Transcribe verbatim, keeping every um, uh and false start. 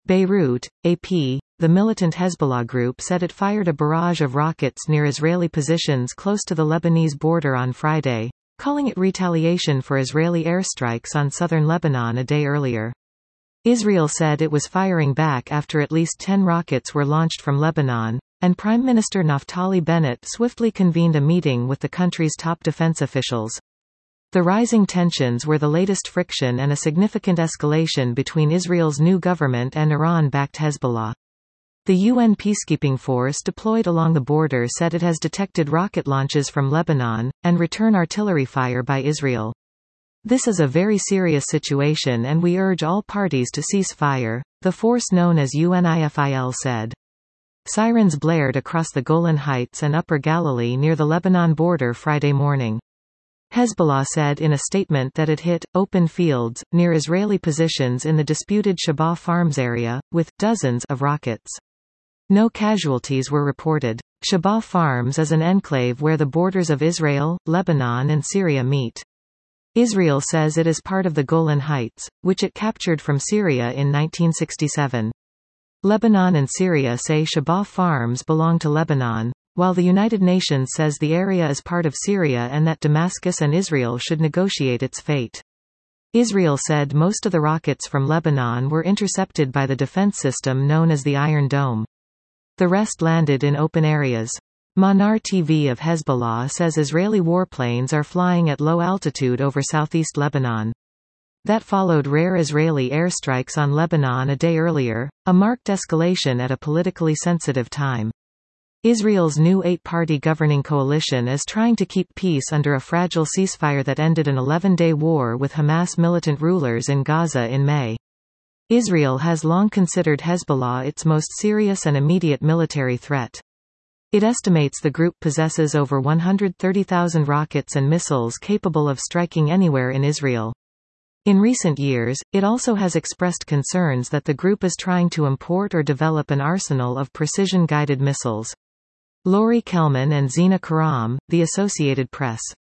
Beirut, A P, the militant Hezbollah group said it fired a barrage of rockets near Israeli positions close to the Lebanese border on Friday, calling it retaliation for Israeli airstrikes on southern Lebanon a day earlier. Israel said it was firing back after at least ten rockets were launched from Lebanon, and Prime Minister Naftali Bennett swiftly convened a meeting with the country's top defense officials. The rising tensions were the latest friction and a significant escalation between Israel's new government and Iran-backed Hezbollah. The U N peacekeeping force deployed along the border said it has detected rocket launches from Lebanon, and return artillery fire by Israel. "This is a very serious situation and we urge all parties to cease fire," the force known as UNIFIL said. Sirens blared across the Golan Heights and Upper Galilee near the Lebanon border Friday morning. Hezbollah said in a statement that it hit open fields near Israeli positions in the disputed Shabah Farms area, with dozens of rockets. No casualties were reported. Shabah Farms is an enclave where the borders of Israel, Lebanon and Syria meet. Israel says it is part of the Golan Heights, which it captured from Syria in nineteen sixty-seven. Lebanon and Syria say Shabah Farms belong to Lebanon, while the United Nations says the area is part of Syria and that Damascus and Israel should negotiate its fate. Israel said most of the rockets from Lebanon were intercepted by the defense system known as the Iron Dome. The rest landed in open areas. Manar T V of Hezbollah says Israeli warplanes are flying at low altitude over southeast Lebanon. That followed rare Israeli airstrikes on Lebanon a day earlier, a marked escalation at a politically sensitive time. Israel's new eight-party governing coalition is trying to keep peace under a fragile ceasefire that ended an eleven-day war with Hamas militant rulers in Gaza in May. Israel has long considered Hezbollah its most serious and immediate military threat. It estimates the group possesses over one hundred thirty thousand rockets and missiles capable of striking anywhere in Israel. In recent years, it also has expressed concerns that the group is trying to import or develop an arsenal of precision-guided missiles. Lori Kelman and Zina Karam, The Associated Press.